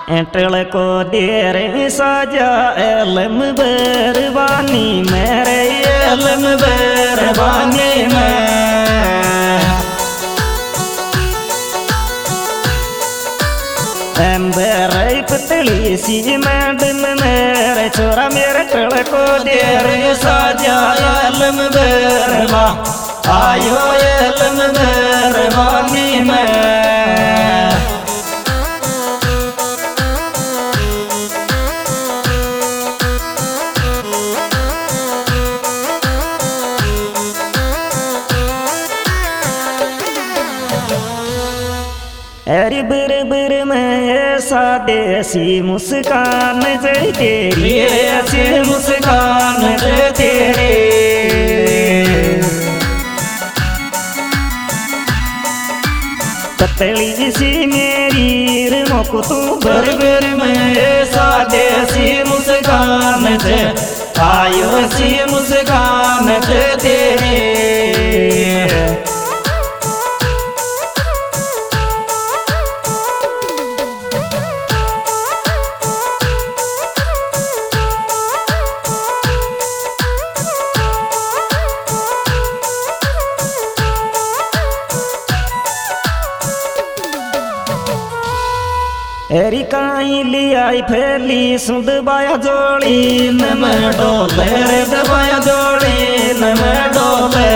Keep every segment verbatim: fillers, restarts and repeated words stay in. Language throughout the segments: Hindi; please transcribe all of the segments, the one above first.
एंटल को देर साजा एलम बरबानी मेरे एलम बरबानी में एम्बर पतली सी मैडम मेरे छोरा मेरे टल को देर साजा एलम बरबा आयो एलम बरबानी में अरे बर बर में ऐसा देसी मुस्कान जे तेरी ऐसी मुस्कान जे तेरे पतली सी मेरी रमो तू बर बर में ऐसा देसी मुस्कान जे आयो सी मुस्कान जे तेरे एरी काई लियाई फैली सुध बाया जोड़ी न मैं डोले रे दबाया जोड़ी न मैं डोले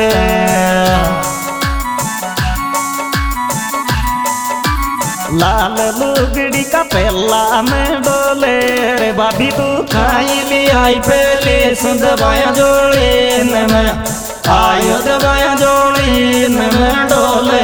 लाल लुगड़ी का पहला मैं डोले रे बाबी तू काई लियाई फैली सुध बाया जोड़ी न मैं आयो दबाया जोड़ी न मैं डोले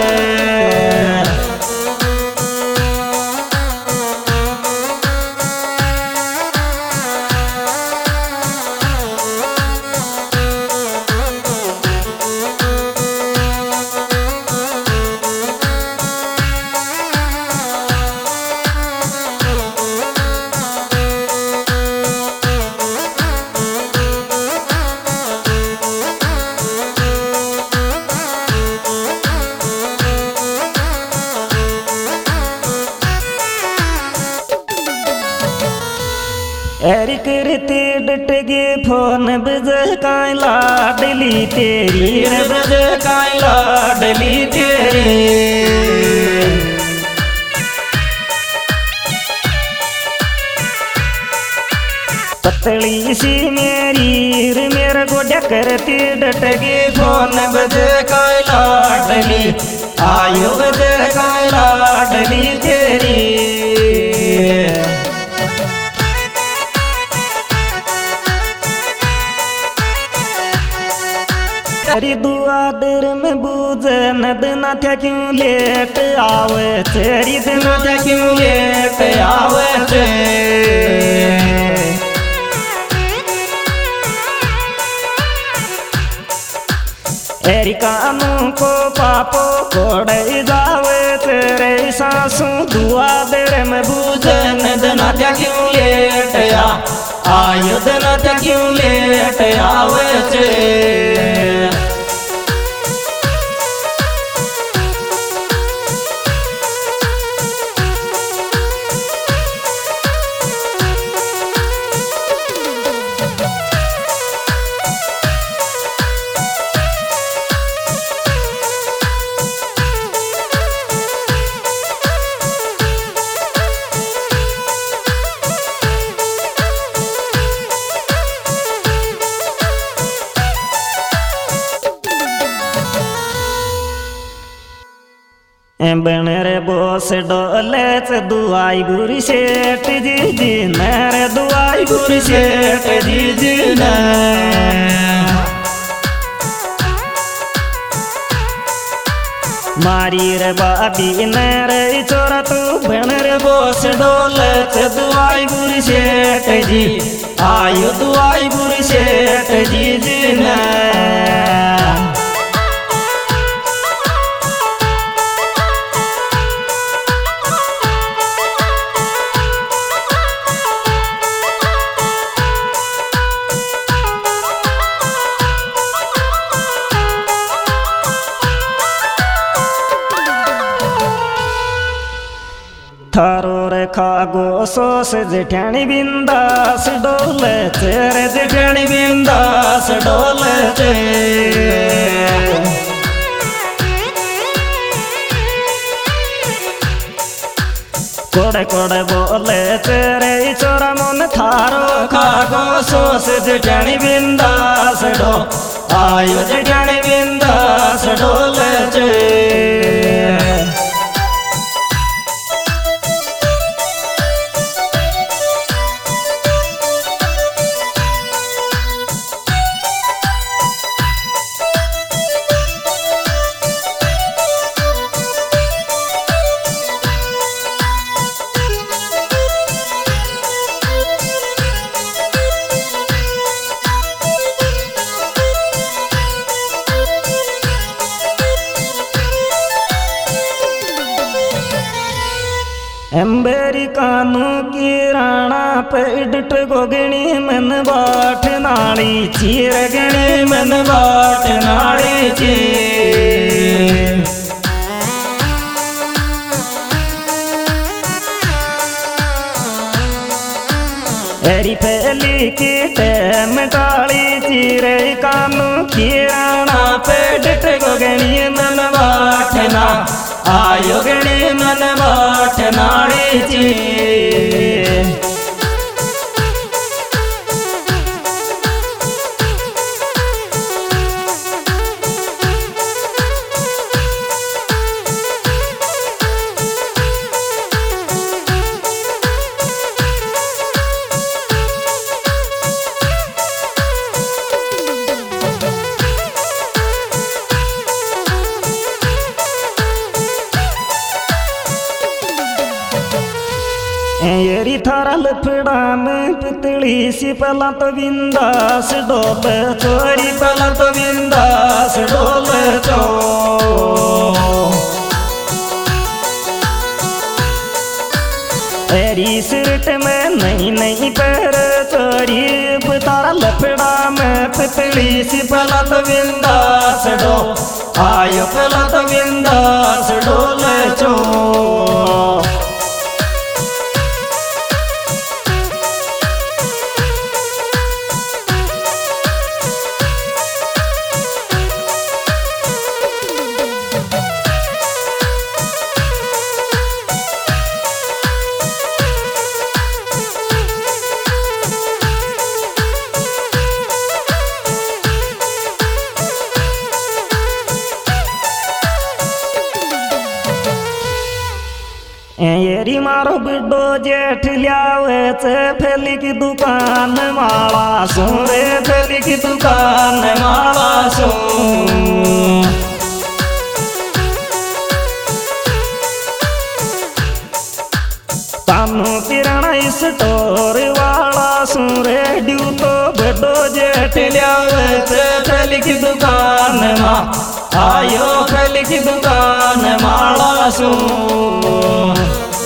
एरी करते डट गे फोन बज काई लाडली तेरी रे बज काई लाडली तेरी पतली सी मेरी रे मेरा गोड्या करते डट गे फोन बज काई लाडली आयो बज काई लाडली तेरी तेरी दुआ दर में बूझे नद ना था क्यों लेट आवे तेरी दिन था क्यों लेट आवे थे एरी कानों को पापो कोड़े जावे तेरे सासू दुआ दर में बूझे नद ना था क्यों लेट आ आयो दिन था क्यों लेट आवे थे बनरे बोस डोले च दुआई बुरी सेठ जी जी मेरे दुआई बुरी सेठ जी जी ने मारी रे बाबी नरे चोरा तू बनरे बोस डोले च दुआई बुरी सेठ जी आयो दुआई बुरी सेठ जी जी ने थारो रे खागो सोस जेठानी बिंदास डोले तेरे जेठानी बिंदास डोले ते कोड़े कोड़े बोले तेरे चोरा मन थारो खागो सोस जेठानी बिंदास डो आयो जेठानी बिंदास डोले चे अमेरिकानु की राणा पेडट गोगणी मन बाट नाली चीर गणी मन बाट नाली चीर एरी पहली की टैम डाली चीरे कानू की राणा पेडट गोगणी मन बाट ना आयो गणी मन बाट नाड़ी जी एरी थारा लफड़ा में पितली सी पला तो बिंदास डोल चोरी पला तो बिंदास डोल चो एरी सिरट में नहीं नहीं पैर चोरी तारा लफड़ा में पितली सी पला तो बिंदास डो आयो पला तो बिंदास डोल चो एरी मारो बिड्डो जेठ लियावे चे फैली की दुकान माला सो रे फैली की दुकान माला सो तानू किराना स्टोर वाला सो रेडियो तो बिड्डो जेठ लियावे चे फैली की दुकान मा आयो फैली की दुकान माला सो